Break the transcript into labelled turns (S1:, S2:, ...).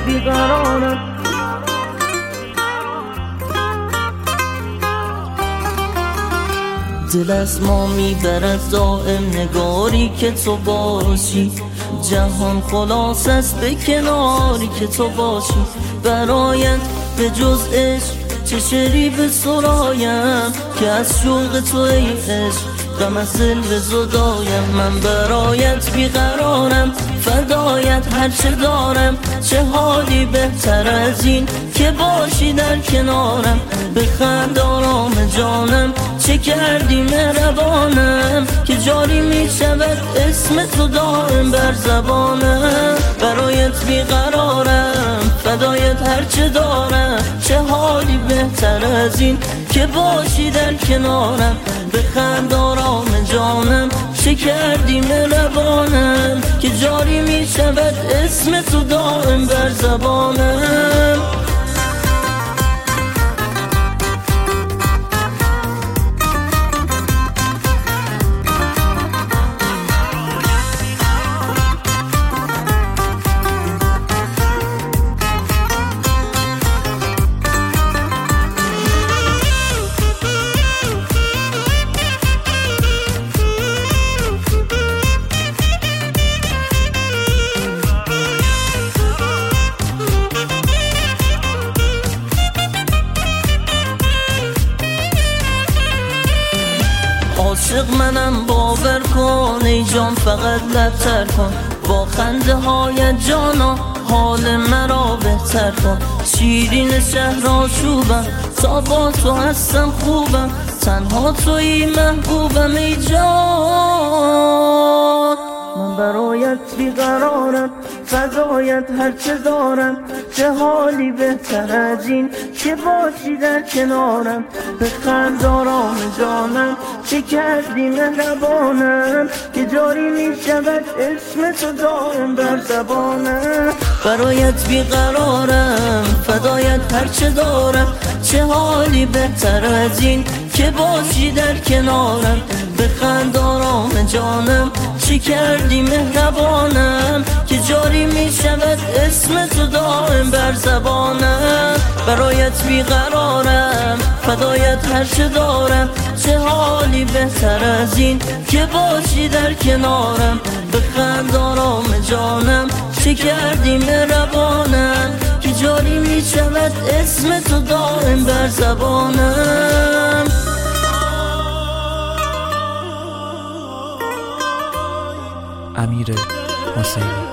S1: بیقرارم. دل از ما میبرد دائم نگاری که تو باشی، جهان خلاص است به کناری که تو باشی. برایت به جز عشق چه شعری به سرایم، که از شوق تو ای عشق غم از دل به زدایم. من برایت بیقرارم، فدایت هرچه دارم. چه حالی بهتر از این که باشی در کنارم. بخند آرام جانم، چه کردی مهربانم، که جاری می شود اسم تو دائم بر زبانم. برایت بیقرارم، فدایت هرچه دارم. چه حالی بهتر از این که باشی در کنارم. بخند آرام جانم، چه کردی مهربانم، که جاری می شود اسم تو دائم بر زبانم. عاشق منم باور کن ای جان، فقط لبتر کن. با خنده هایت جانا حال مرا بهتر کن. شیرین شهر آشوبم، تا با تو هستم خوبم. تنها تویی محبوبم ای جان. من برایت بیقرارم، فدایت هرچه دارم. چه حالی بهتر از این که باشی در کنارم. بخند آرام جانم، چه کردی مهربانم، که جاری می شود اسم تو دائم بر زبانم. برایت بیقرارم، فدایت هرچه دارم. چه حالی بهتر از این که باشی در کنارم. بخند آرام جانم، چه کردی مهربانم، که جاری می شود اسم تو دائم بر زبانم. برایت بیقرارم، فدایت هرچه دارم. چه حالی بهتر از این که باشی در کنارم. بخند آرام جانم، چه کردی مهربانم، که جاری می شود اسم تو دائم بر زبانم.
S2: امیر حسینی.